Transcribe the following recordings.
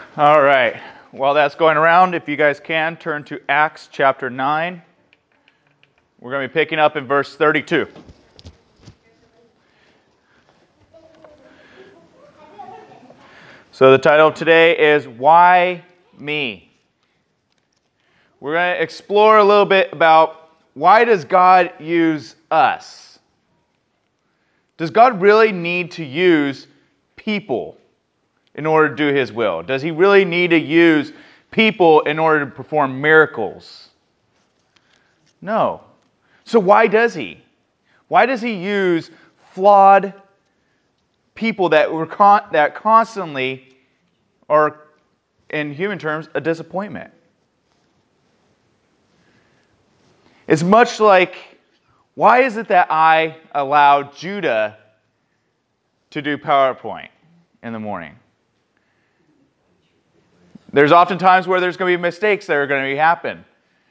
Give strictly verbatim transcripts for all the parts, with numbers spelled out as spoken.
All right. While that's going around, if you guys can, turn to Acts chapter nine. We're going to be picking up in verse thirty-two. So the title of today is Why Me? We're going to explore a little bit about why does God use us? Does God really need to use people in order to do His will? Does He really need to use people in order to perform miracles? No. So why does He? Why does He use flawed people that were con- that constantly are, in human terms, a disappointment? It's much like, why is it that I allow Judah to do PowerPoint in the morning? There's often times where there's going to be mistakes that are going to happen.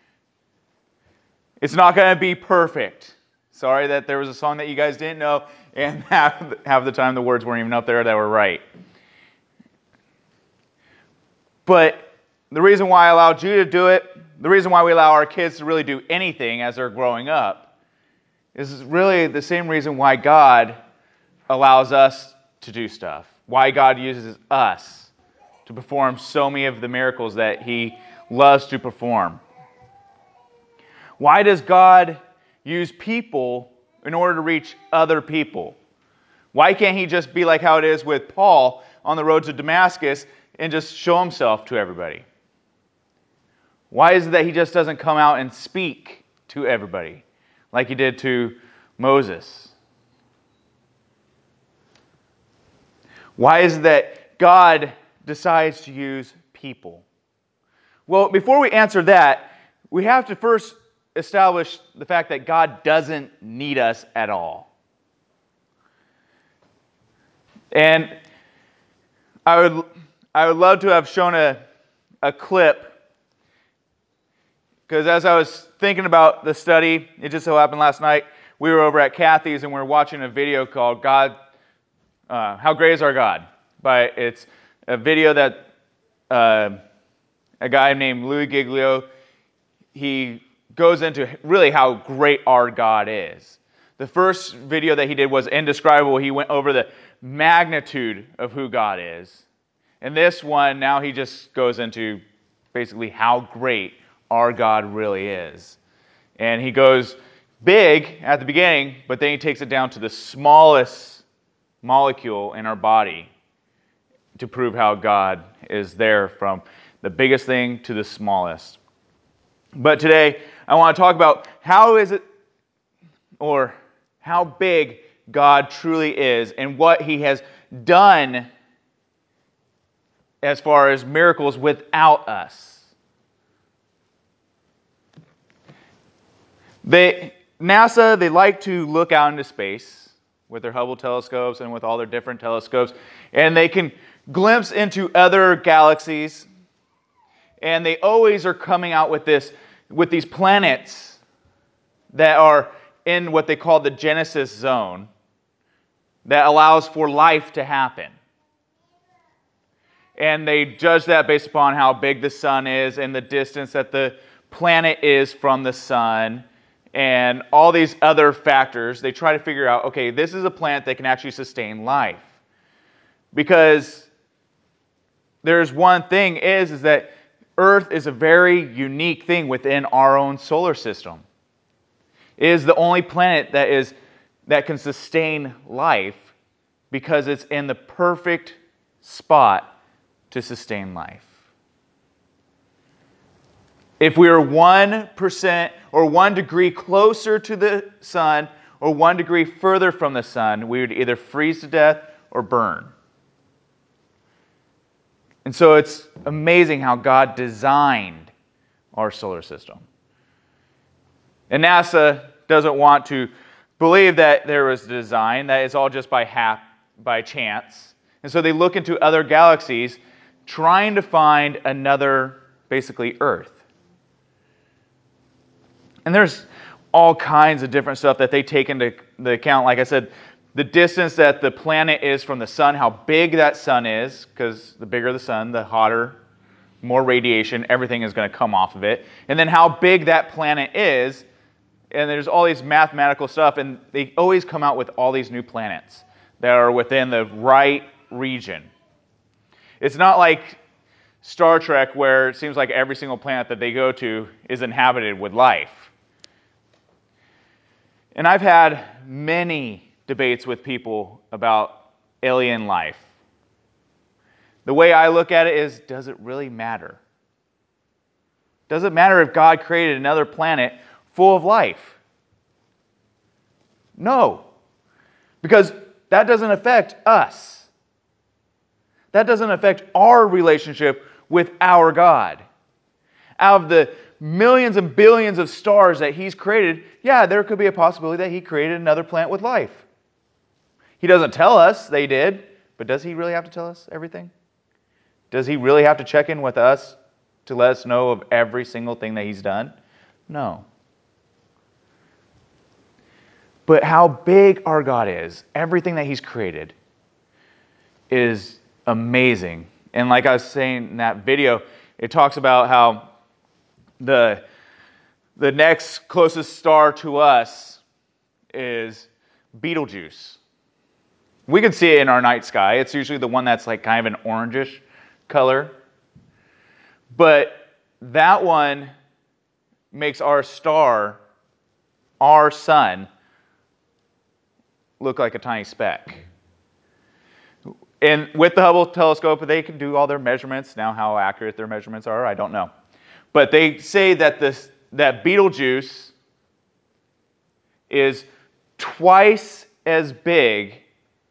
It's not going to be perfect. Sorry that there was a song that you guys didn't know, and half, half the time the words weren't even up there that were right. But the reason why I allow Judah to do it, the reason why we allow our kids to really do anything as they're growing up, is really the same reason why God allows us to do stuff. Why God uses us to perform so many of the miracles that He loves to perform. Why does God use people in order to reach other people? Why can't He just be like how it is with Paul on the road to Damascus and just show Himself to everybody? Why is it that He just doesn't come out and speak to everybody like He did to Moses? Why is it that God decides to use people? Well, before we answer that, we have to first establish the fact that God doesn't need us at all. And I would I would love to have shown a, a clip, because as I was thinking about the study, it just so happened last night, we were over at Kathy's and we were watching a video called God, uh, How Great Is Our God? By, it's a video that uh, a guy named Louis Giglio, he goes into really how great our God is. The first video that he did was Indescribable. He went over the magnitude of who God is. And this one, now he just goes into basically how great our God really is. And he goes big at the beginning, but then he takes it down to the smallest molecule in our body to prove how God is there from the biggest thing to the smallest. But today, I want to talk about how is it, or how big God truly is and what He has done as far as miracles without us. They, NASA, they like to look out into space with their Hubble telescopes and with all their different telescopes, and they can glimpse into other galaxies, and they always are coming out with this, with these planets that are in what they call the Genesis zone that allows for life to happen. And they judge that based upon how big the sun is and the distance that the planet is from the sun and all these other factors. They try to figure out, okay, this is a planet that can actually sustain life. Because there's one thing is, is that Earth is a very unique thing within our own solar system. It is the only planet that is that can sustain life because it's in the perfect spot to sustain life. If we were one percent or one degree closer to the sun or one degree further from the sun, we would either freeze to death or burn. And so it's amazing how God designed our solar system. And NASA doesn't want to believe that there was design, that it's all just by hap, by chance. And so they look into other galaxies trying to find another, basically, Earth. And there's all kinds of different stuff that they take into the account. Like I said, the distance that the planet is from the sun, how big that sun is, because the bigger the sun, the hotter, more radiation, everything is going to come off of it. And then how big that planet is, and there's all these mathematical stuff, and they always come out with all these new planets that are within the right region. It's not like Star Trek, where it seems like every single planet that they go to is inhabited with life. And I've had many debates with people about alien life. The way I look at it is, does it really matter? Does it matter if God created another planet full of life? No, because that doesn't affect us. That doesn't affect our relationship with our God. Out of the millions and billions of stars that He's created, yeah, there could be a possibility that He created another planet with life. He doesn't tell us they did, but does He really have to tell us everything? Does He really have to check in with us to let us know of every single thing that He's done? No. But how big our God is, everything that He's created, is amazing. And like I was saying in that video, it talks about how the, the next closest star to us is Betelgeuse. We can see it in our night sky. It's usually the one that's like kind of an orangish color. But that one makes our star, our sun, look like a tiny speck. And with the Hubble telescope, they can do all their measurements. Now, how accurate their measurements are, I don't know. But they say that this that Betelgeuse is twice as big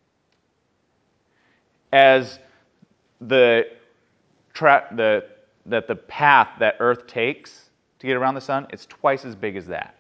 as the, tra- the, that the path that Earth takes to get around the sun. It's twice as big as that.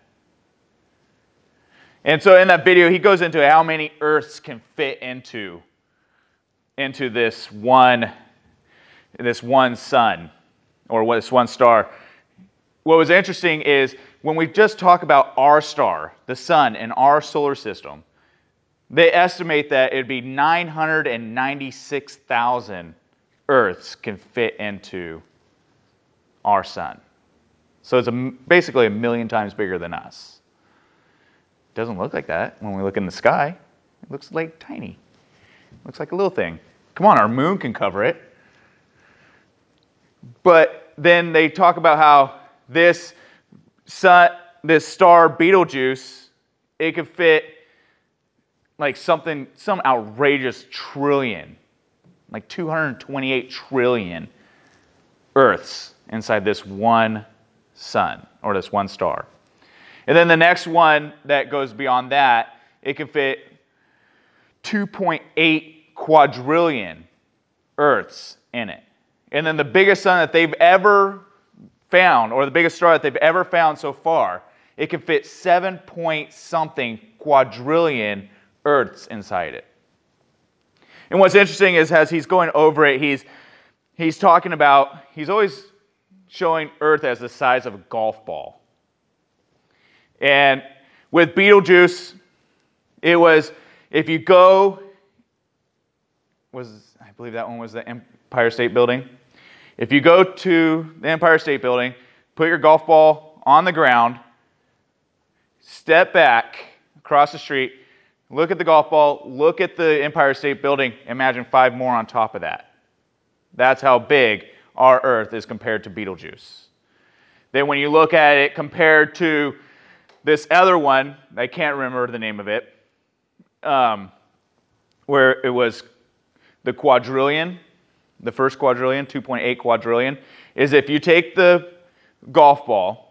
And so in that video, he goes into how many Earths can fit into, into this one, this one sun, or this one star. What was interesting is when we just talk about our star, the sun, and our solar system, they estimate that it'd be nine hundred ninety-six thousand Earths can fit into our sun. So it's a, basically a million times bigger than us. It doesn't look like that when we look in the sky. It looks like tiny. It looks like a little thing. Come on, our moon can cover it. But then they talk about how this sun, this star Betelgeuse, it could fit like something, some outrageous trillion, like two hundred twenty-eight trillion Earths inside this one sun, or this one star. And then the next one that goes beyond that, it can fit two point eight quadrillion Earths in it. And then the biggest sun that they've ever found, or the biggest star that they've ever found so far, it can fit seven point something quadrillion Earths inside it. And what's interesting is as he's going over it, he's he's talking about, he's always showing Earth as the size of a golf ball. And with Betelgeuse, it was, if you go, was I believe that one was the Empire State Building. If you go to the Empire State Building, put your golf ball on the ground, step back across the street, look at the golf ball, look at the Empire State Building, imagine five more on top of that. That's how big our Earth is compared to Betelgeuse. Then when you look at it compared to this other one, I can't remember the name of it, um, where it was the quadrillion, the first quadrillion, two point eight quadrillion, is if you take the golf ball,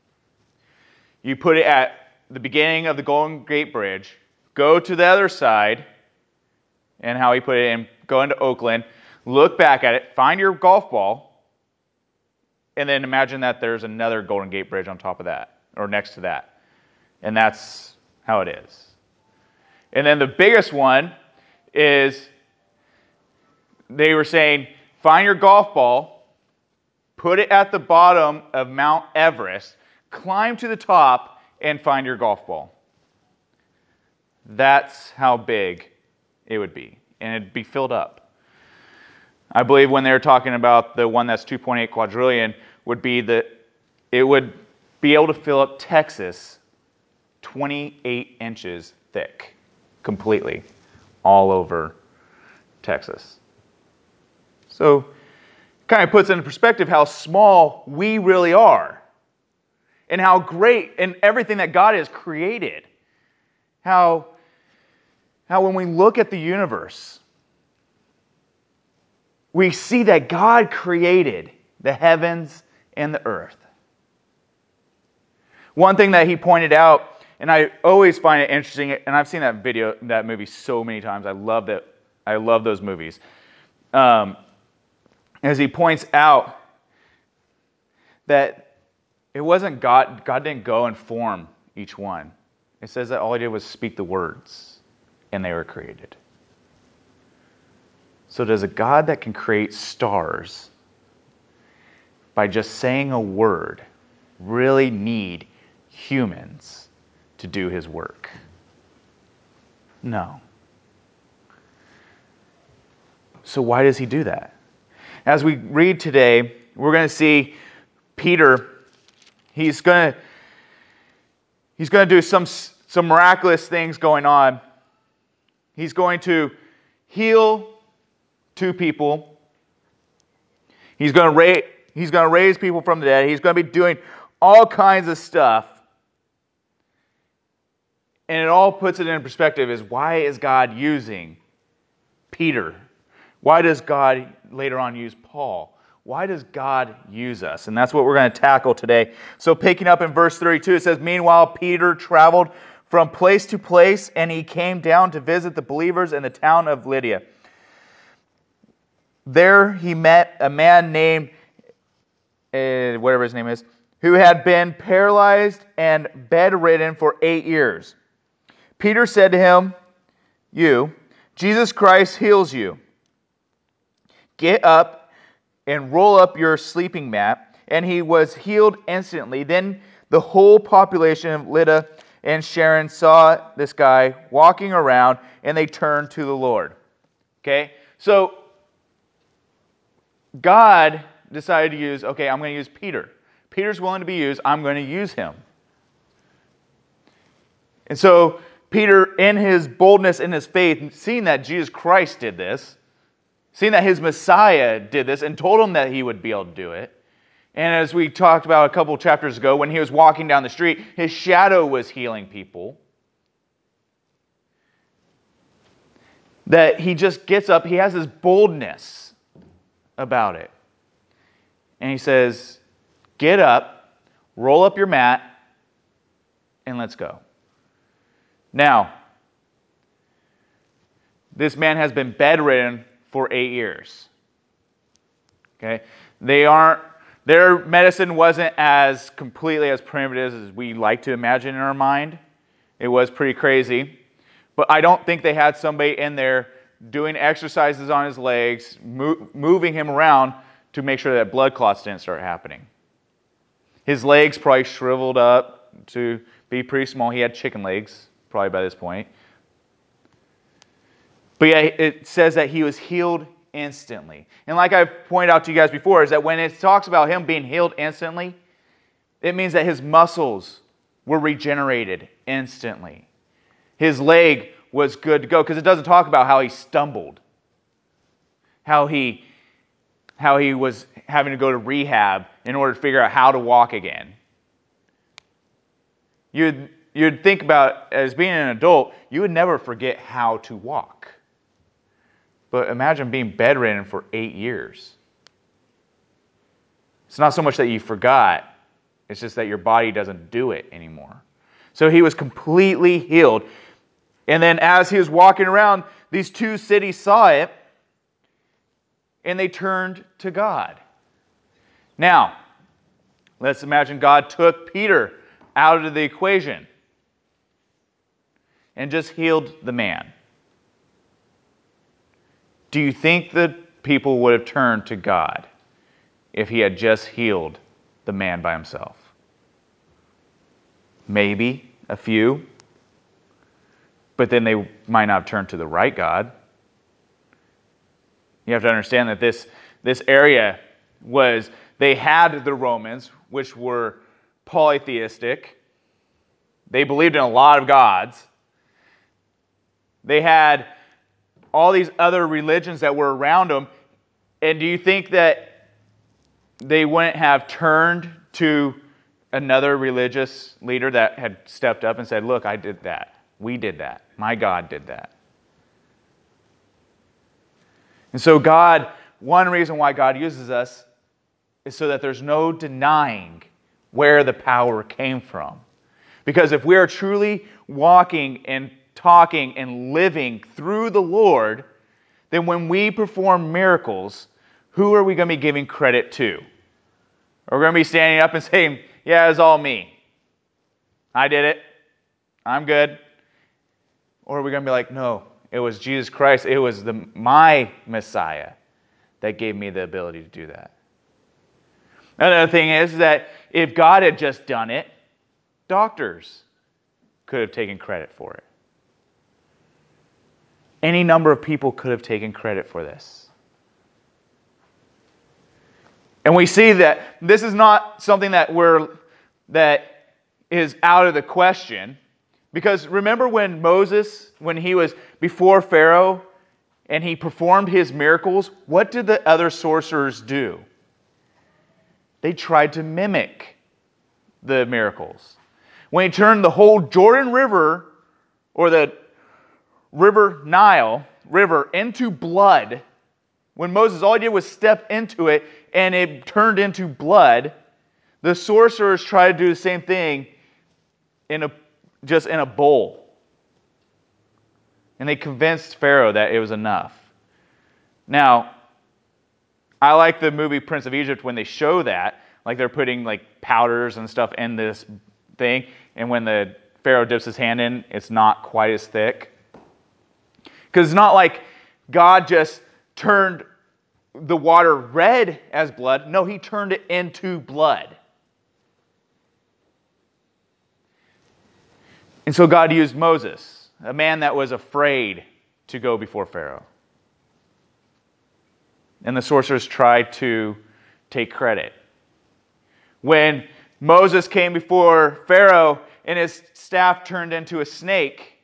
you put it at the beginning of the Golden Gate Bridge, go to the other side, and how he put it in, go into Oakland, look back at it, find your golf ball, and then imagine that there's another Golden Gate Bridge on top of that, or next to that. And that's how it is. And then the biggest one is, they were saying, find your golf ball, put it at the bottom of Mount Everest, climb to the top, and find your golf ball. That's how big it would be, and it'd be filled up. I believe when they're talking about the one that's two point eight quadrillion, would be that it would be able to fill up Texas twenty-eight inches thick, completely, all over Texas. So, kind of puts into perspective how small we really are, and how great and everything that God has created. How, how when we look at the universe, we see that God created the heavens and the earth. One thing that he pointed out, and I always find it interesting, and I've seen that video, that movie so many times. I love that. I love those movies. Um, as he points out that it wasn't God. God didn't go and form each one. It says that all he did was speak the words, and they were created. So does a God that can create stars by just saying a word really need humans to do his work? No. So why does he do that? As we read today, we're going to see Peter, he's going to he's going to do some some miraculous things going on. He's going to heal two people. He's going to raise he's going to raise people from the dead. He's going to be doing all kinds of stuff. And it all puts it in perspective is, why is God using Peter? Why does God later on use Paul? Why does God use us? And that's what we're going to tackle today. So picking up in verse thirty-two, it says, "Meanwhile, Peter traveled from place to place, and he came down to visit the believers in the town of Lydia. There he met a man named, uh, whatever his name is, who had been paralyzed and bedridden for eight years. Peter said to him, 'You, Jesus Christ heals you. Get up and roll up your sleeping mat.' And he was healed instantly. Then the whole population of Lydda and Sharon saw this guy walking around, and they turned to the Lord." Okay? So, God decided to use, okay, I'm going to use Peter. Peter's willing to be used. I'm going to use him. And so, Peter, in his boldness, in his faith, seeing that Jesus Christ did this, seeing that his Messiah did this and told him that he would be able to do it. And as we talked about a couple chapters ago, when he was walking down the street, his shadow was healing people. That he just gets up, he has this boldness about it. And he says, "Get up, roll up your mat, and let's go." Now, this man has been bedridden for eight years. Okay? They aren't, their medicine wasn't as completely as primitive as we like to imagine in our mind. It was pretty crazy. But I don't think they had somebody in there doing exercises on his legs, mo- moving him around to make sure that blood clots didn't start happening. His legs probably shriveled up to be pretty small. He had chicken legs, probably by this point. But yeah, it says that he was healed instantly. And like I've pointed out to you guys before, is that when it talks about him being healed instantly, it means that his muscles were regenerated instantly. His leg was good to go, because it doesn't talk about how he stumbled, how he, how he was having to go to rehab in order to figure out how to walk again. You'd, you'd think about, as being an adult, you would never forget how to walk. But imagine being bedridden for eight years. It's not so much that you forgot, it's just that your body doesn't do it anymore. So he was completely healed. And then as he was walking around, these two cities saw it, and they turned to God. Now, let's imagine God took Peter out of the equation and just healed the man. Do you think the people would have turned to God if he had just healed the man by himself? Maybe a few. but then they might not turn to the right God. You have to understand that this, this area was, they had the Romans, which were polytheistic. They believed in a lot of gods. They had all these other religions that were around them. And do you think that they wouldn't have turned to another religious leader that had stepped up and said, look, I did that. We did that. My God did that. And so God, one reason why God uses us is so that there's no denying where the power came from. Because if we are truly walking and talking and living through the Lord, then when we perform miracles, who are we going to be giving credit to? Are we going to be standing up and saying, yeah, it's all me. I did it. I'm good. Or are we going to be like, no, it was Jesus Christ. It was the, my Messiah that gave me the ability to do that. Another thing is that if God had just done it, doctors could have taken credit for it. Any number of people could have taken credit for this. And we see that this is not something that we're that is out of the question. Because remember when Moses, when he was before Pharaoh and he performed his miracles, what did the other sorcerers do? They tried to mimic the miracles. When he turned the whole Jordan River, or the River Nile River, into blood, when Moses, all he did was step into it and it turned into blood, the sorcerers tried to do the same thing in a just in a bowl. And they convinced Pharaoh that it was enough. Now, I like the movie Prince of Egypt when they show that, like they're putting like powders and stuff in this thing, and when the Pharaoh dips his hand in, it's not quite as thick. Because it's not like God just turned the water red as blood. No, he turned it into blood. And so God used Moses, a man that was afraid to go before Pharaoh. And the sorcerers tried to take credit. When Moses came before Pharaoh and his staff turned into a snake,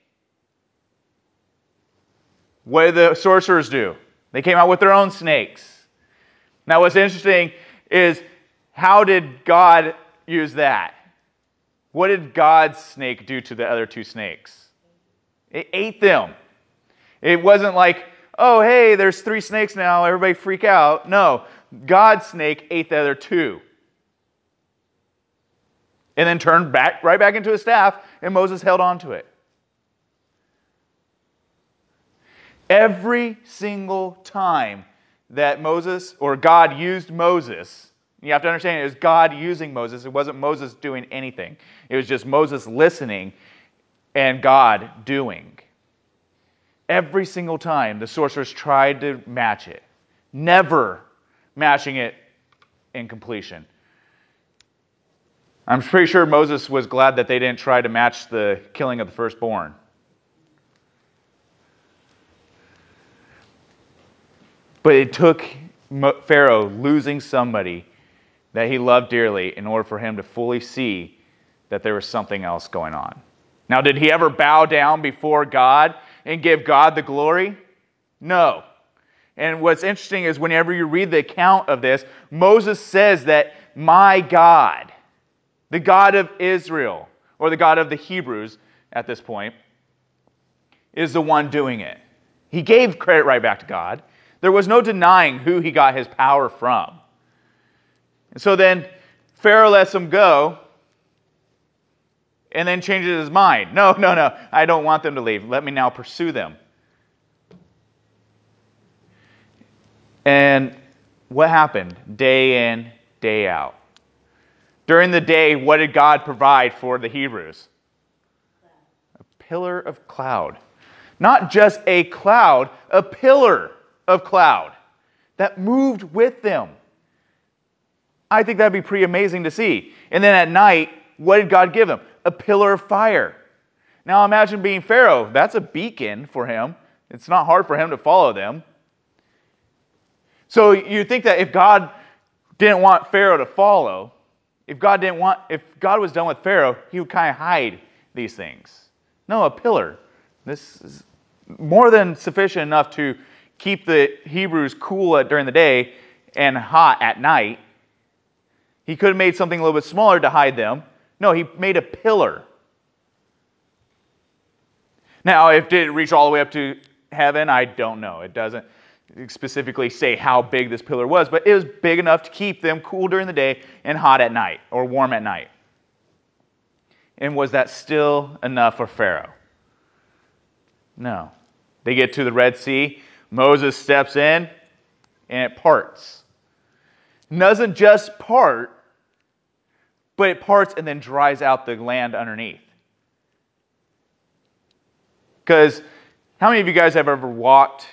what did the sorcerers do? They came out with their own snakes. Now what's interesting is, how did God use that? What did God's snake do to the other two snakes? It ate them. It wasn't like, oh, hey, there's three snakes now, everybody freak out. No, God's snake ate the other two. And then turned back right back into a staff, and Moses held on to it. Every single time that Moses, or God used Moses, you have to understand it was God using Moses. It wasn't Moses doing anything. It was just Moses listening and God doing. Every single time the sorcerers tried to match it, never matching it in completion. I'm pretty sure Moses was glad that they didn't try to match the killing of the firstborn. But it took Pharaoh losing somebody that he loved dearly in order for him to fully see that there was something else going on. Now, did he ever bow down before God and give God the glory? No. And what's interesting is whenever you read the account of this, Moses says that my God, the God of Israel, or the God of the Hebrews at this point, is the one doing it. He gave credit right back to God. There was no denying who he got his power from. And so then Pharaoh lets them go and then changes his mind. No, no, no, I don't want them to leave. Let me now pursue them. And what happened? Day in, day out. During the day, what did God provide for the Hebrews? A pillar of cloud. Not just a cloud, a pillar of cloud that moved with them. I think that'd be pretty amazing to see. And then at night, what did God give them? A pillar of fire Now imagine being Pharaoh. That's a beacon for him. It's not hard for him to follow them. So you think that if God didn't want Pharaoh to follow, if God didn't want, if God was done with Pharaoh, he would kind of hide these things. No, a pillar. This is more than sufficient enough to keep the Hebrews cool at, during the day and hot at night. He could have made something a little bit smaller to hide them. No, he made a pillar. Now, if did it reach all the way up to heaven, I don't know. It doesn't specifically say how big this pillar was, but it was big enough to keep them cool during the day and hot at night, or warm at night. And was that still enough for Pharaoh? No. They get to the Red Sea. Moses steps in, and it parts. It doesn't just part, but it parts and then dries out the land underneath. Because how many of you guys have ever walked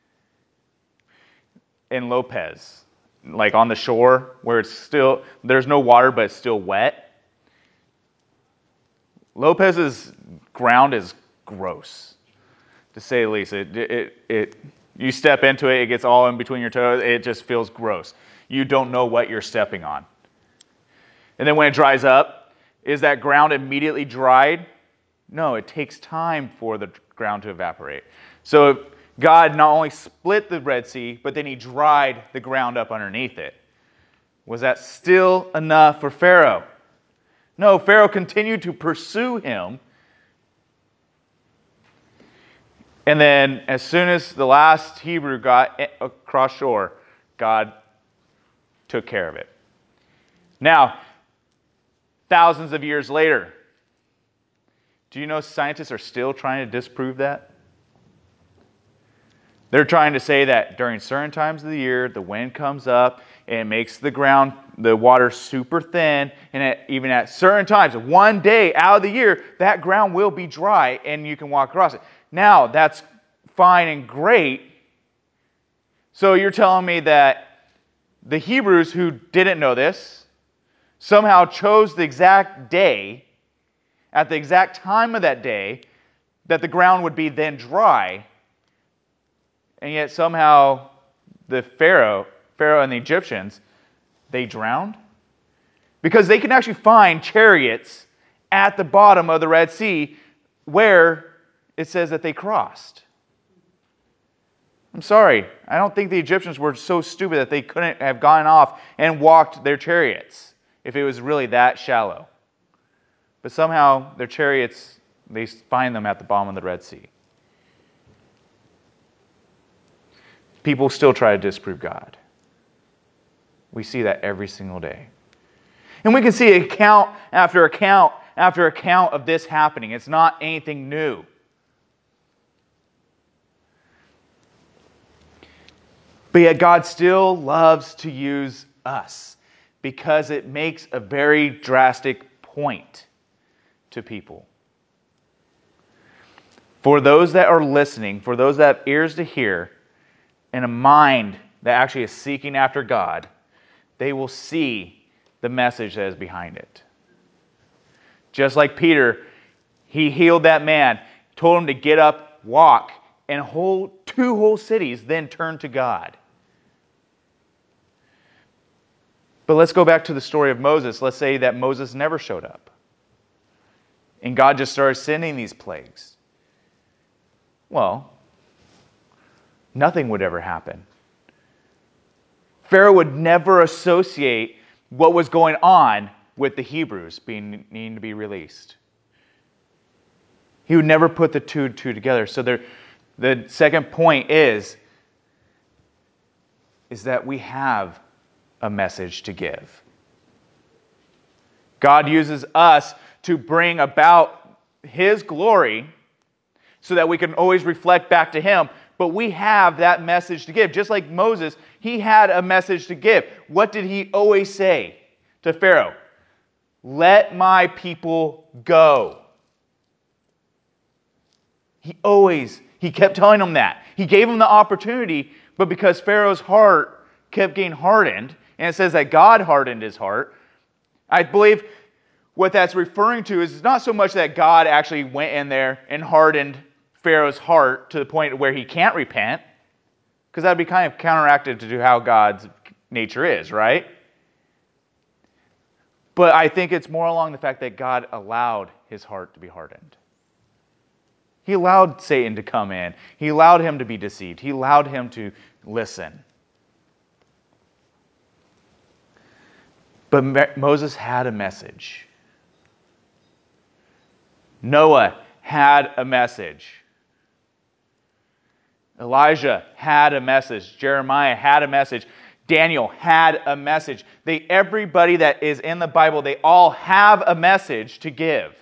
in Lopez, like on the shore, where it's still, there's no water, but it's still wet? Lopez's ground is gross, to say the least. It, it, it, you step into it, it gets all in between your toes, it just feels gross. You don't know what you're stepping on. And then when it dries up, is that ground immediately dried? No, it takes time for the ground to evaporate. So God not only split the Red Sea, but then he dried the ground up underneath it. Was that still enough for Pharaoh? No, Pharaoh continued to pursue him. And then as soon as the last Hebrew got across shore, God took care of it. Now, thousands of years later, do you know scientists are still trying to disprove that? They're trying to say that during certain times of the year, the wind comes up and it makes the ground, the water super thin, and at, even at certain times, one day out of the year, that ground will be dry and you can walk across it. Now, that's fine and great. So you're telling me that the Hebrews who didn't know this somehow chose the exact day, at the exact time of that day, that the ground would be then dry, and yet somehow the Pharaoh, Pharaoh and the Egyptians, they drowned? Because they can actually find chariots at the bottom of the Red Sea where it says that they crossed. I'm sorry, I don't think the Egyptians were so stupid that they couldn't have gone off and walked their chariots if it was really that shallow. But somehow their chariots, they find them at the bottom of the Red Sea. People still try to disprove God. We see that every single day. And we can see account after account after account of this happening. It's not anything new. But yet God still loves to use us because it makes a very drastic point to people. For those that are listening, for those that have ears to hear, and a mind that actually is seeking after God, they will see the message that is behind it. Just like Peter, he healed that man, told him to get up, walk, and whole, two whole cities then turned to God. But let's go back to the story of Moses. Let's say that Moses never showed up, and God just started sending these plagues. Well, nothing would ever happen. Pharaoh would never associate what was going on with the Hebrews being needing to be released. He would never put the two and two together. So there, the second point is, is that we have a message to give. God uses us to bring about His glory so that we can always reflect back to Him. But we have that message to give. Just like Moses, he had a message to give. What did he always say to Pharaoh? Let my people go. He always, he kept telling him that. He gave him the opportunity, but because Pharaoh's heart kept getting hardened, and it says that God hardened his heart, I believe what that's referring to is not so much that God actually went in there and hardened Pharaoh's heart to the point where he can't repent, because that would be kind of counteractive to how God's nature is, right? But I think it's more along the fact that God allowed his heart to be hardened. He allowed Satan to come in. He allowed him to be deceived. He allowed him to listen. But Moses had a message. Noah had a message. Elijah had a message. Jeremiah had a message. Daniel had a message. They, everybody that is in the Bible, they all have a message to give.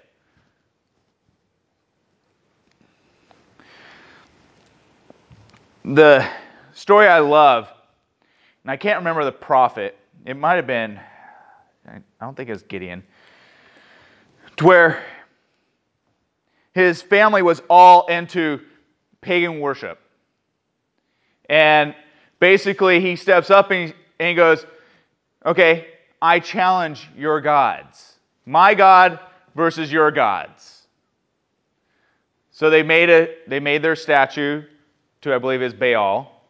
The story I love, and I can't remember the prophet, it might have been, I don't think it was Gideon, to where his family was all into pagan worship. And basically he steps up and he, and he goes, okay, I challenge your gods. My God versus your gods. So they made a, they made their statue to, I believe, is Baal.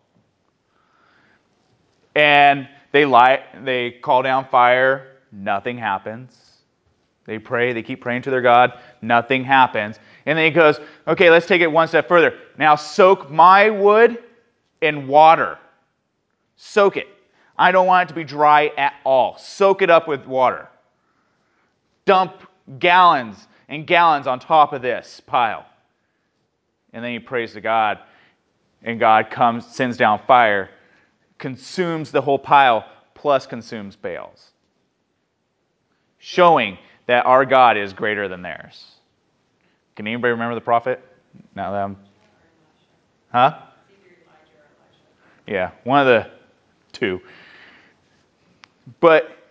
And they light, they call down fire, nothing happens. They pray, they keep praying to their God, nothing happens. And then he goes, okay, let's take it one step further. Now soak my wood in water. Soak it. I don't want it to be dry at all. Soak it up with water. Dump gallons and gallons on top of this pile. And then he prays to God, and God comes, sends down fire, consumes the whole pile, plus consumes Baal's. Showing that our God is greater than theirs. Can anybody remember the prophet? Now that I'm... Huh? Yeah, one of the two. But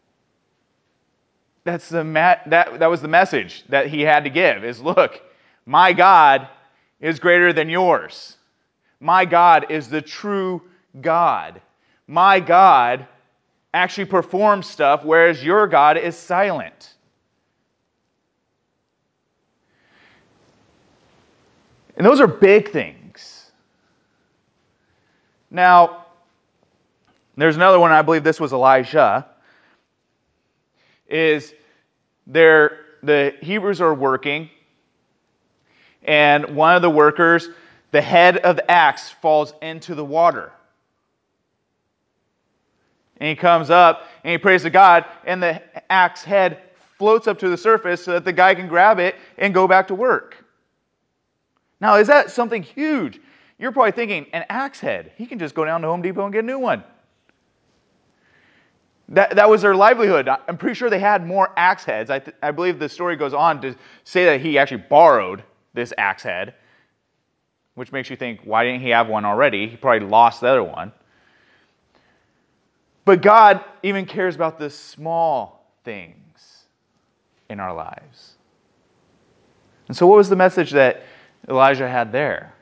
that's the ma- that, that was the message that he had to give, is look, my God is greater than yours. My God is the true God. My God actually performs stuff, whereas your God is silent. And those are big things. Now, there's another one, I believe this was Elijah, is there, the Hebrews are working, and one of the workers, the head of the axe falls into the water. And he comes up and he prays to God, and the axe head floats up to the surface so that the guy can grab it and go back to work. Now, is that something huge? You're probably thinking, an axe head. He can just go down to Home Depot and get a new one. That, that was their livelihood. I'm pretty sure they had more axe heads. I, th- I believe the story goes on to say that he actually borrowed this axe head, which makes you think, why didn't he have one already? He probably lost the other one. But God even cares about the small things in our lives. And so what was the message that Elijah had there?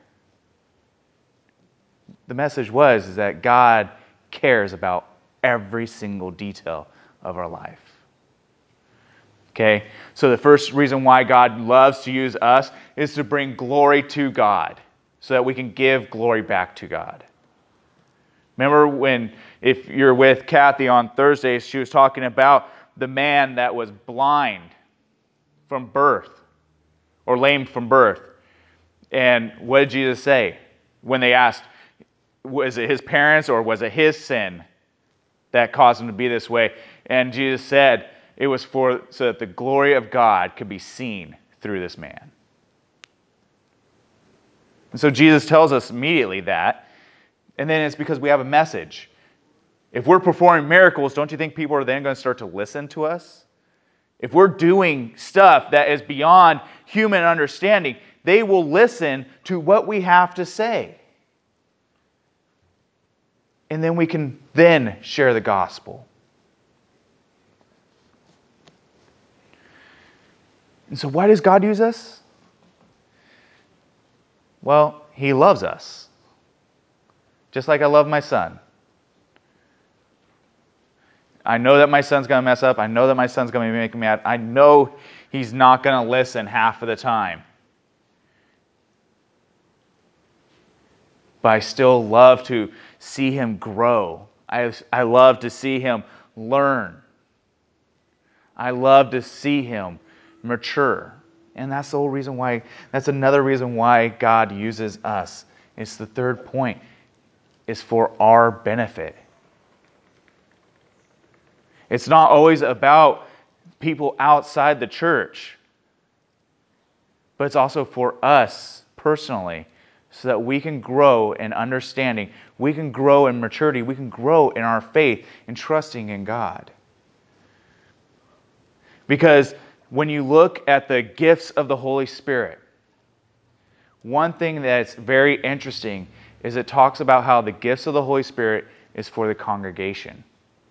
The message was is that God cares about every single detail of our life. Okay? So the first reason why God loves to use us is to bring glory to God, so that we can give glory back to God. Remember when, if you're with Kathy on Thursdays, she was talking about the man that was blind from birth, or lame from birth. And what did Jesus say when they asked, was it his parents or was it his sin that caused him to be this way? And Jesus said it was for so that the glory of God could be seen through this man. And so Jesus tells us immediately that. And then it's because we have a message. If we're performing miracles, don't you think people are then going to start to listen to us? If we're doing stuff that is beyond human understanding, they will listen to what we have to say. And then we can then share the gospel. And so why does God use us? Well, He loves us. Just like I love my son. I know that my son's going to mess up. I know that my son's going to be making me mad. I know he's not going to listen half of the time. But I still love to see him grow. I, I love to see him learn. I love to see him mature. And that's the whole reason why, that's another reason why God uses us. It's the third point. It's for our benefit. It's not always about people outside the church, but it's also for us personally, so that we can grow in understanding, we can grow in maturity, we can grow in our faith and trusting in God. Because when you look at the gifts of the Holy Spirit, one thing that's very interesting is it talks about how the gifts of the Holy Spirit is for the congregation.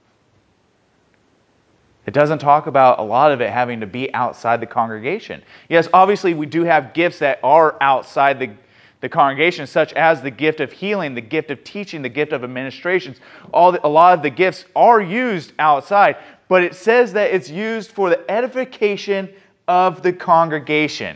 It doesn't talk about a lot of it having to be outside the congregation. Yes, obviously we do have gifts that are outside the, the congregation, such as the gift of healing, the gift of teaching, the gift of administrations. All the, a lot of the gifts are used outside, but it says that it's used for the edification of the congregation.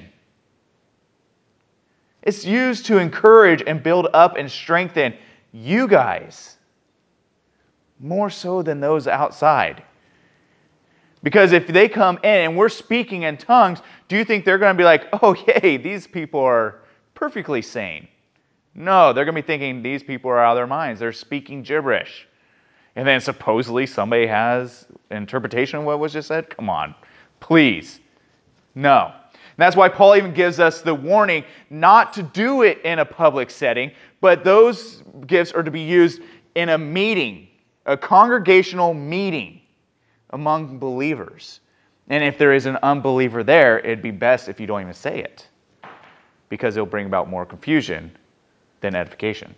It's used to encourage and build up and strengthen you guys, more so than those outside. Because if they come in and we're speaking in tongues, do you think they're going to be like, oh, yay, these people are perfectly sane? No, they're going to be thinking these people are out of their minds. They're speaking gibberish. And then supposedly somebody has an interpretation of what was just said? Come on, please. No. And that's why Paul even gives us the warning not to do it in a public setting, but those gifts are to be used in a meeting, a congregational meeting among believers. And if there is an unbeliever there, it'd be best if you don't even say it, because it'll bring about more confusion than edification.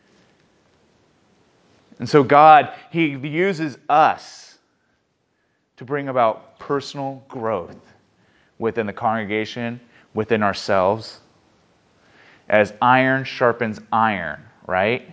And so God, He uses us to bring about personal growth within the congregation, within ourselves, as iron sharpens iron, right?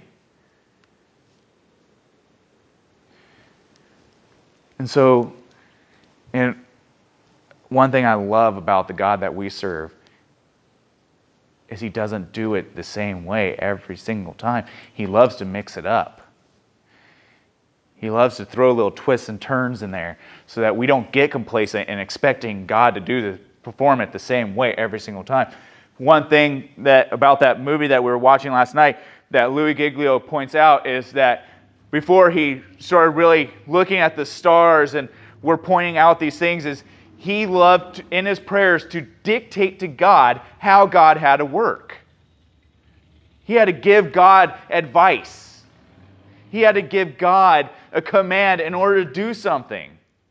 And so, and one thing I love about the God that we serve is He doesn't do it the same way every single time. He loves to mix it up. He loves to throw little twists and turns in there so that we don't get complacent in expecting God to do the, perform it the same way every single time. One thing that about that movie that we were watching last night that Louis Giglio points out is that before he started really looking at the stars and we're pointing out these things, is he loved to, in his prayers to dictate to God how God had to work. He had to give God advice. He had to give God a command in order to do something.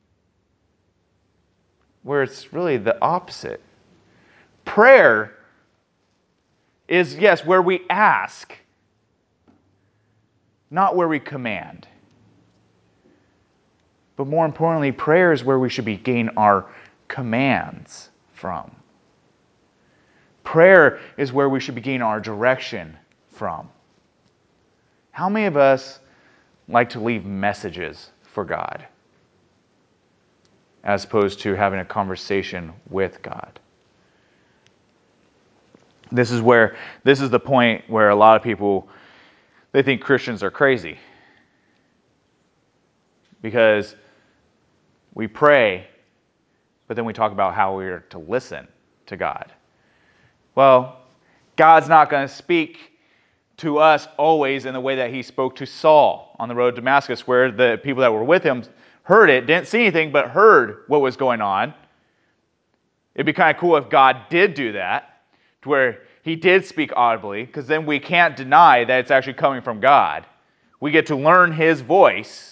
Where it's really the opposite. Prayer is, yes, where we ask, not where we command. But more importantly, prayer is where we should be getting our commands from. Prayer is where we should be getting our direction from. How many of us like to leave messages for God as opposed to having a conversation with God? This is where, this is the point where a lot of people, they think Christians are crazy. Because we pray, but then we talk about how we are to listen to God. Well, God's not going to speak to us always in the way that He spoke to Saul on the road to Damascus, where the people that were with him heard it, didn't see anything, but heard what was going on. It'd be kind of cool if God did do that, to where He did speak audibly, because then we can't deny that it's actually coming from God. We get to learn His voice.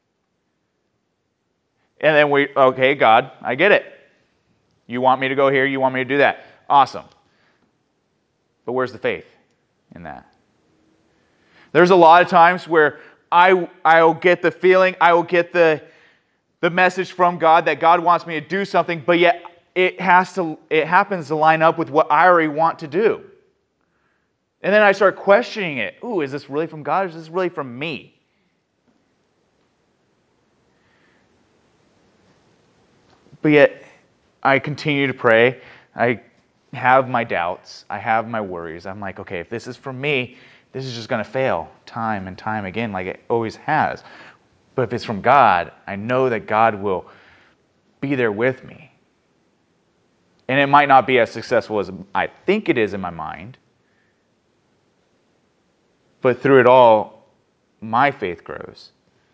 And then we, okay, God, I get it. You want me to go here, you want me to do that. Awesome. But where's the faith in that? There's a lot of times where I, I'll get the feeling, I will get the, the message from God that God wants me to do something, but yet it has to, it happens to line up with what I already want to do. And then I start questioning it. Ooh, is this really from God or is this really from me? But yet, I continue to pray. I have my doubts. I have my worries. I'm like, okay, if this is from me, this is just going to fail time and time again like it always has. But if it's from God, I know that God will be there with me. And it might not be as successful as I think it is in my mind. But through it all, my faith grows.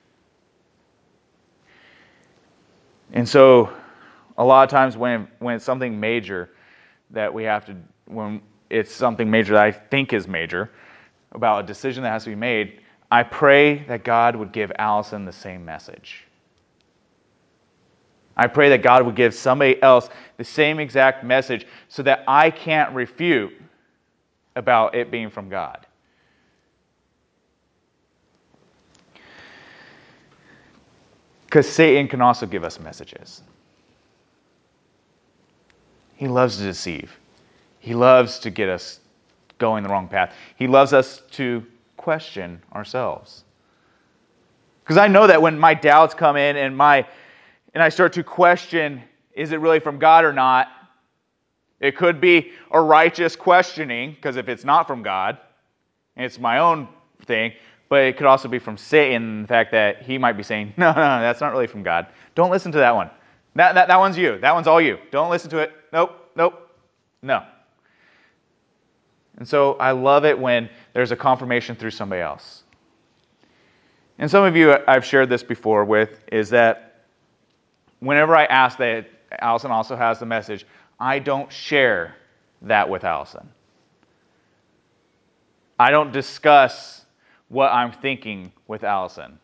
And so, a lot of times when, when it's something major that we have to, when it's something major that I think is major, about a decision that has to be made, I pray that God would give Allison the same message. I pray that God would give somebody else the same exact message so that I can't refute about it being from God. Because Satan can also give us messages. He loves to deceive. He loves to get us going the wrong path. He loves us to question ourselves. Because I know that when my doubts come in and my and I start to question, is it really from God or not? It could be a righteous questioning, because if it's not from God, it's my own thing, but it could also be from Satan, the fact that he might be saying, no, no, no, that's not really from God. Don't listen to that one. That, that, that one's you. That one's all you. Don't listen to it. Nope, nope, no. And so I love it when there's a confirmation through somebody else. And some of you I've shared this before with is that whenever I ask that Allison also has the message, I don't share that with Allison. I don't discuss what I'm thinking with Allison.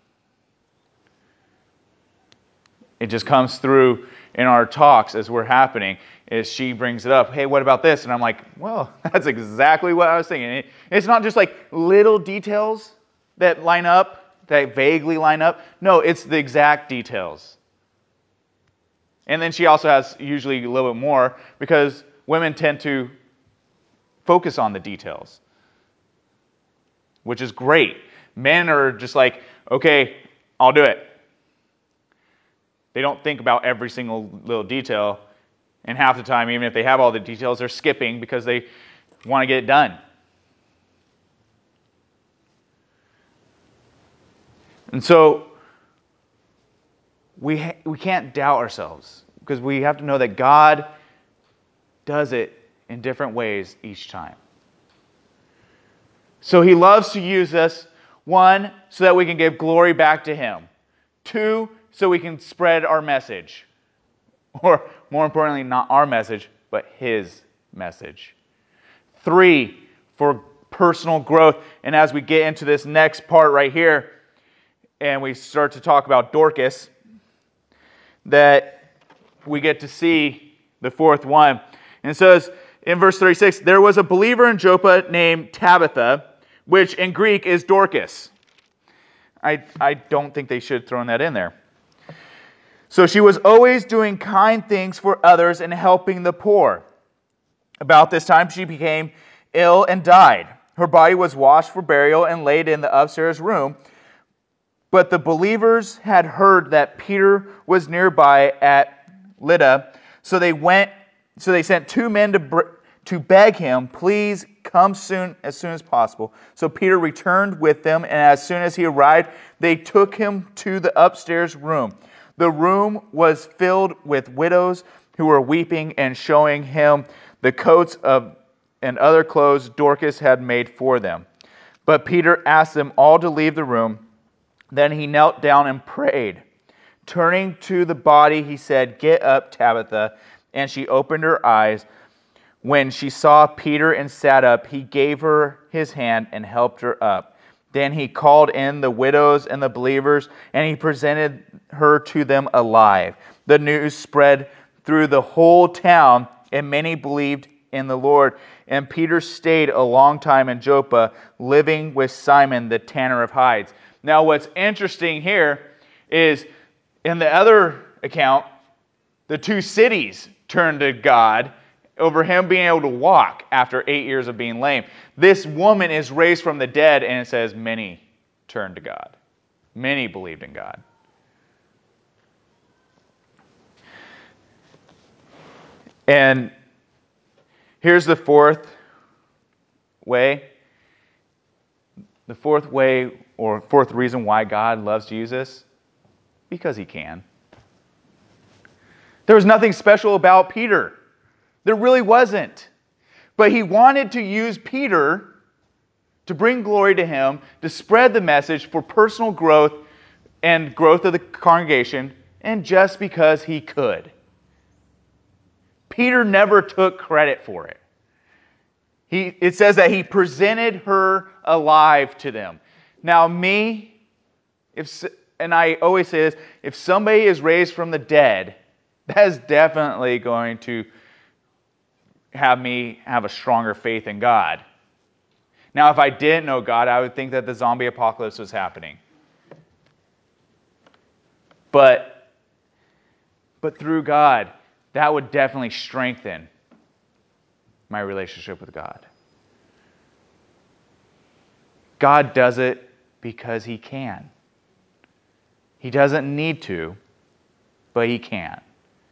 It just comes through in our talks as we're happening, as she brings it up. Hey, what about this? And I'm like, well, that's exactly what I was thinking. It's not just like little details that line up, that vaguely line up. No, it's the exact details. And then she also has usually a little bit more because women tend to focus on the details, which is great. Men are just like, okay, I'll do it. They don't think about every single little detail. And half the time, even if they have all the details, they're skipping because they want to get it done. And so we ha- we can't doubt ourselves because we have to know that God does it in different ways each time. So he loves to use us, one, so that we can give glory back to him. Two, so we can spread our message. Or more importantly, not our message, but his message. Three, for personal growth. And as we get into this next part right here, and we start to talk about Dorcas, that we get to see the fourth one. And it says in verse thirty-six, there was a believer in Joppa named Tabitha, which in Greek is Dorcas. I, I don't think they should have thrown that in there. So she was always doing kind things for others and helping the poor. About this time she became ill and died. Her body was washed for burial and laid in the upstairs room. But the believers had heard that Peter was nearby at Lydda, so they went. So they sent two men to br- to beg him, please come soon, as soon as possible. So Peter returned with them, and as soon as he arrived, they took him to the upstairs room. The room was filled with widows who were weeping and showing him the coats of and other clothes Dorcas had made for them. But Peter asked them all to leave the room. Then he knelt down and prayed. Turning to the body, he said, "Get up, Tabitha." And she opened her eyes. When she saw Peter and sat up, he gave her his hand and helped her up. Then he called in the widows and the believers, and he presented her to them alive. The news spread through the whole town, and many believed in the Lord. And Peter stayed a long time in Joppa, living with Simon the tanner of hides. Now what's interesting here is, in the other account, the two cities turned to God over him being able to walk after eight years of being lame. This woman is raised from the dead, and it says many turned to God. Many believed in God. And here's the fourth way. The fourth way, or fourth reason why God loves to use this, because He can. There was nothing special about Peter. There really wasn't. But He wanted to use Peter to bring glory to Him, to spread the message for personal growth and growth of the congregation, and just because He could. Peter never took credit for it. He, it says that he presented her alive to them. Now me, if and I always say this, if somebody is raised from the dead, that is definitely going to have me have a stronger faith in God. Now, if I didn't know God, I would think that the zombie apocalypse was happening. But, but through God, that would definitely strengthen my relationship with God. God does it because He can. He doesn't need to, but He can.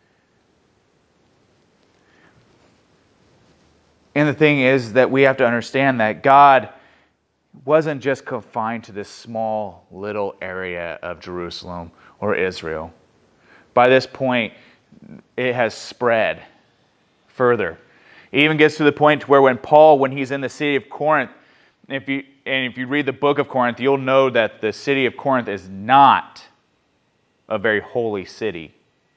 And the thing is that we have to understand that God wasn't just confined to this small little area of Jerusalem or Israel. By this point, it has spread further. It even gets to the point where when Paul, when he's in the city of Corinth, if you and if you read the book of Corinth, you'll know that the city of Corinth is not a very holy city.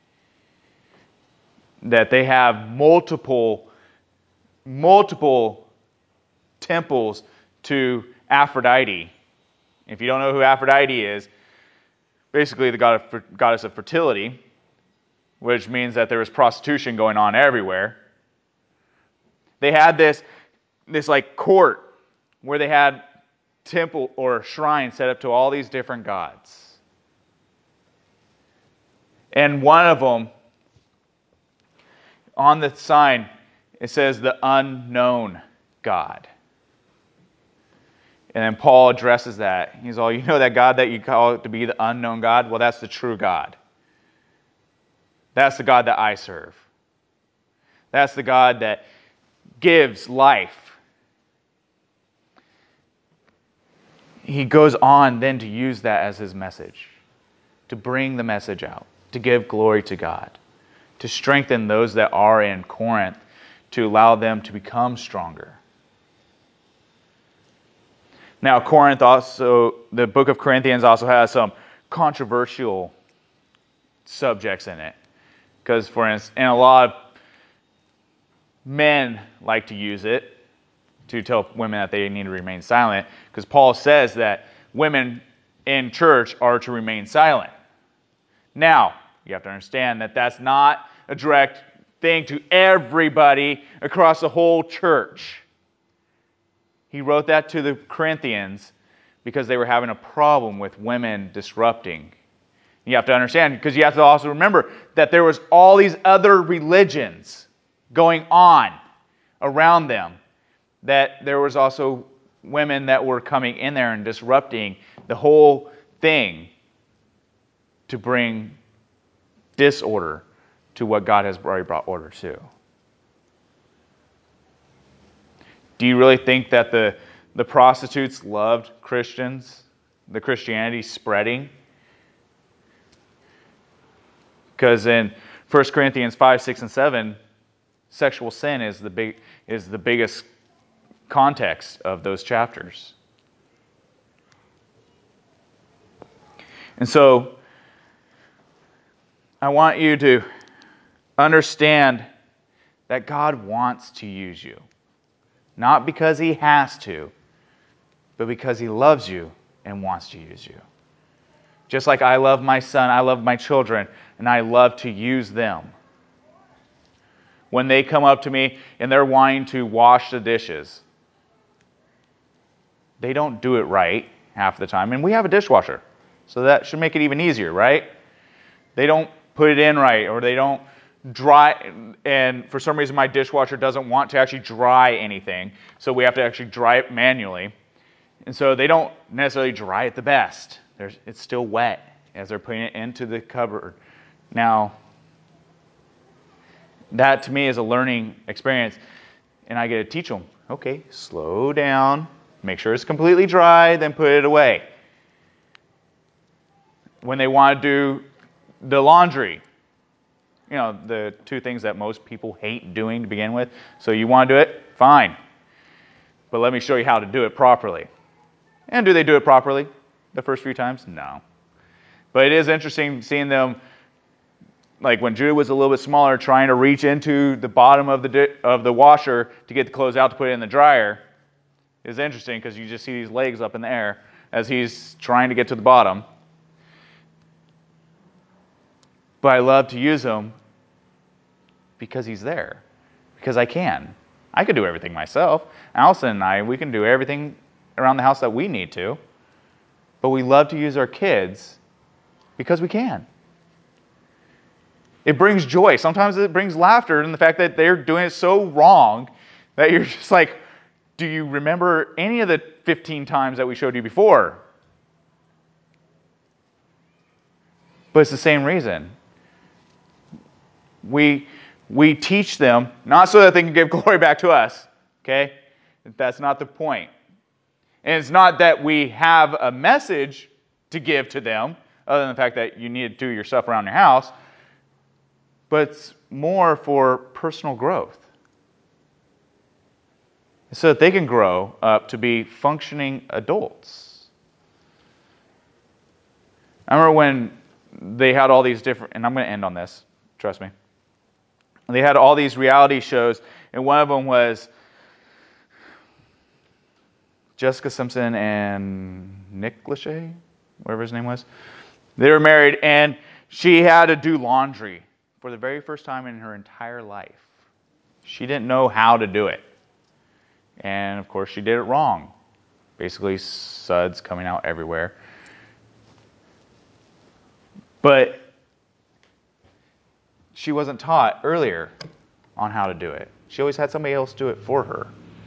That they have multiple, multiple temples to Aphrodite. If you don't know who Aphrodite is, basically the god of, goddess of fertility, which means that there was prostitution going on everywhere. They had this, this like court where they had temple or shrine set up to all these different gods. And one of them, on the sign, it says the unknown God. And then Paul addresses that. He's all, you know that God that you call it to be the unknown God? Well, that's the true God. That's the God that I serve. That's the God that gives life. He goes on then to use that as his message, to bring the message out, to give glory to God, to strengthen those that are in Corinth, to allow them to become stronger. Now, Corinth also, the book of Corinthians also has some controversial subjects in it. Because, for instance, and a lot of men like to use it to tell women that they need to remain silent. Because Paul says that women in church are to remain silent. Now, you have to understand that that's not a direct thing to everybody across the whole church. He wrote that to the Corinthians because they were having a problem with women disrupting. You have to understand, because you have to also remember that there was all these other religions going on around them. That there was also women that were coming in there and disrupting the whole thing to bring disorder to what God has already brought order to. Do you really think that the, the prostitutes loved Christians, the Christianity spreading? Because in First Corinthians five, six, and seven, sexual sin is the big is the biggest context of those chapters. And so I want you to understand that God wants to use you. Not because He has to, but because He loves you and wants to use you. Just like I love my son, I love my children, and I love to use them. When they come up to me and they're wanting to wash the dishes, they don't do it right half the time. And we have a dishwasher, so that should make it even easier, right? They don't put it in right, or they don't dry, and for some reason my dishwasher doesn't want to actually dry anything, so we have to actually dry it manually. And so they don't necessarily dry it the best. There's, it's still wet as they're putting it into the cupboard. Now, that to me is a learning experience. And I get to teach them, okay, slow down, make sure it's completely dry, then put it away. When they want to do the laundry, you know, the two things that most people hate doing to begin with. So you want to do it? Fine. But let me show you how to do it properly. And do they do it properly the first few times? No. But it is interesting seeing them, like when Judah was a little bit smaller, trying to reach into the bottom of the of the washer to get the clothes out to put it in the dryer. It's interesting because you just see these legs up in the air as he's trying to get to the bottom. But I love to use him because he's there, because I can. I could do everything myself. Allison and I, we can do everything around the house that we need to. But we love to use our kids because we can. It brings joy. Sometimes it brings laughter in the fact that they're doing it so wrong that you're just like, do you remember any of the fifteen times that we showed you before? But it's the same reason. We, we teach them, not so that they can give glory back to us, okay? That's not the point. And it's not that we have a message to give to them, other than the fact that you need to do your stuff around your house, but it's more for personal growth. So that they can grow up to be functioning adults. I remember when they had all these different, and I'm going to end on this, trust me. They had all these reality shows, and one of them was Jessica Simpson and Nick Lachey, whatever his name was. They were married, and she had to do laundry for the very first time in her entire life. She didn't know how to do it. And, of course, she did it wrong. Basically, suds coming out everywhere. But she wasn't taught earlier on how to do it. She always had somebody else do it for her.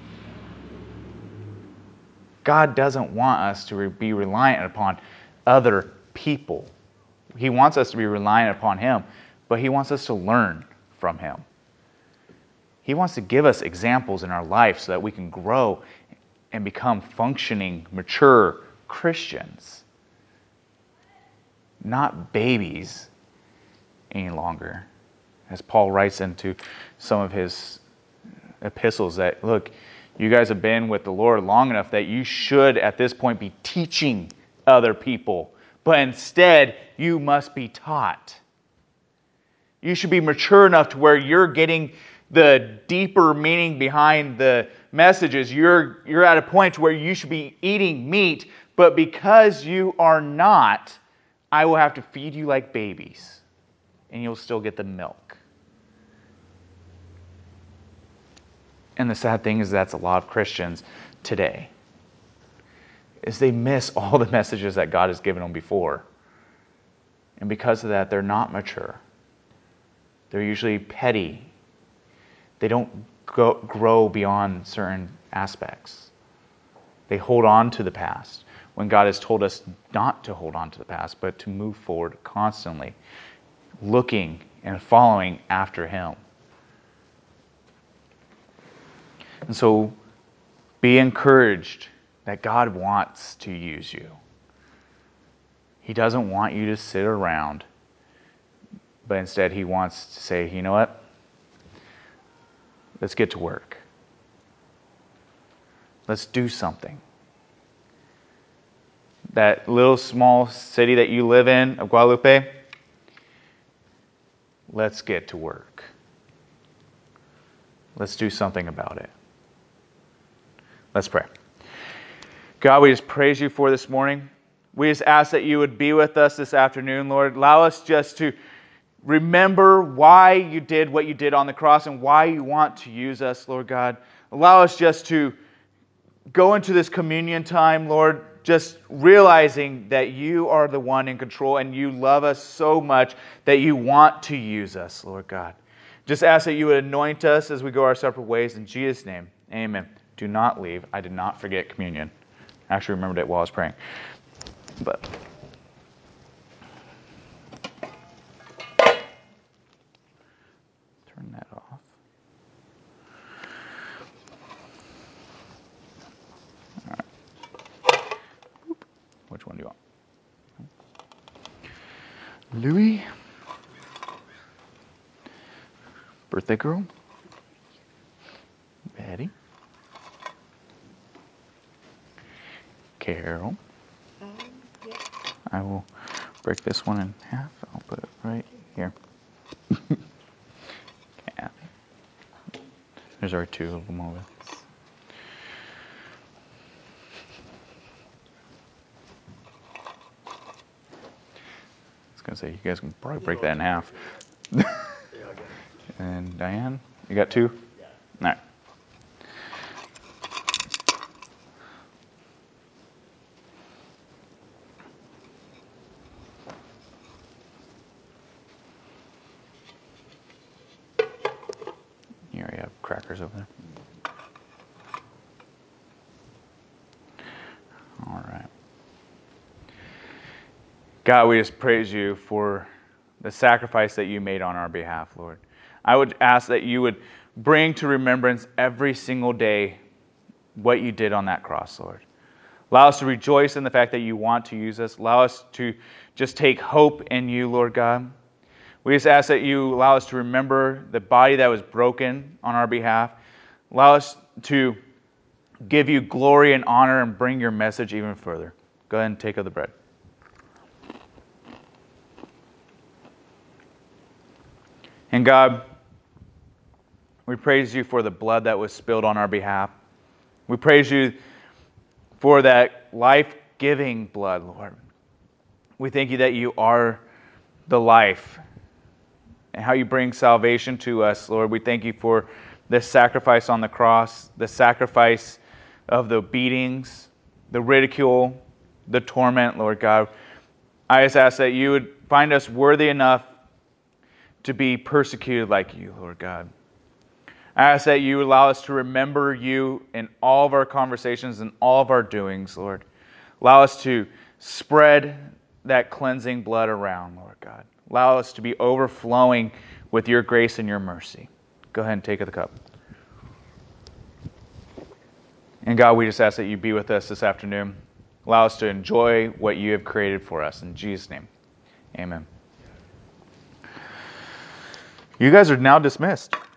God doesn't want us to be reliant upon other people. He wants us to be reliant upon Him, but He wants us to learn from Him. He wants to give us examples in our life so that we can grow and become functioning, mature Christians. Not babies any longer. As Paul writes into some of his epistles that, look, you guys have been with the Lord long enough that you should at this point be teaching other people. But instead, you must be taught. You should be mature enough to where you're getting the deeper meaning behind the messages. You're, you're at a point where you should be eating meat, but because you are not, I will have to feed you like babies, and you'll still get the milk. And the sad thing is that's a lot of Christians today, is they miss all the messages that God has given them before. And because of that, they're not mature. They're usually petty. They don't go, grow beyond certain aspects. They hold on to the past when God has told us not to hold on to the past, but to move forward constantly, looking and following after Him. And so be encouraged that God wants to use you. He doesn't want you to sit around, but instead He wants to say, you know what? Let's get to work. Let's do something. That little small city that you live in, of Guadalupe, let's get to work. Let's do something about it. Let's pray. God, we just praise You for this morning. We just ask that You would be with us this afternoon, Lord. Allow us just to remember why You did what You did on the cross and why You want to use us, Lord God. Allow us just to go into this communion time, Lord, just realizing that You are the one in control and You love us so much that You want to use us, Lord God. Just ask that You would anoint us as we go our separate ways. In Jesus' name, amen. Do not leave. I did not forget communion. I actually remembered it while I was praying. But turn that off. Louie. Birthday girl. Betty. Carol. Um, yeah. I will break this one in half. I'll put it right here. Kathy. There's our two of them over. I was going to say, you guys can probably break that in half. And Diane, you got two? Yeah. All right. You already have crackers over there. All right. God, we just praise you for the sacrifice that you made on our behalf, Lord. I would ask that you would bring to remembrance every single day what you did on that cross, Lord. Allow us to rejoice in the fact that you want to use us. Allow us to just take hope in you, Lord God. We just ask that you allow us to remember the body that was broken on our behalf. Allow us to give you glory and honor and bring your message even further. Go ahead and take of the bread. And God, we praise you for the blood that was spilled on our behalf. We praise you for that life-giving blood, Lord. We thank you that you are the life and how you bring salvation to us, Lord. We thank you for this sacrifice on the cross, the sacrifice of the beatings, the ridicule, the torment, Lord God. I just ask that you would find us worthy enough to be persecuted like you, Lord God. I ask that you allow us to remember you in all of our conversations and all of our doings, Lord. Allow us to spread that cleansing blood around, Lord God. Allow us to be overflowing with your grace and your mercy. Go ahead and take the cup. And God, we just ask that you be with us this afternoon. Allow us to enjoy what you have created for us. In Jesus' name, amen. You guys are now dismissed.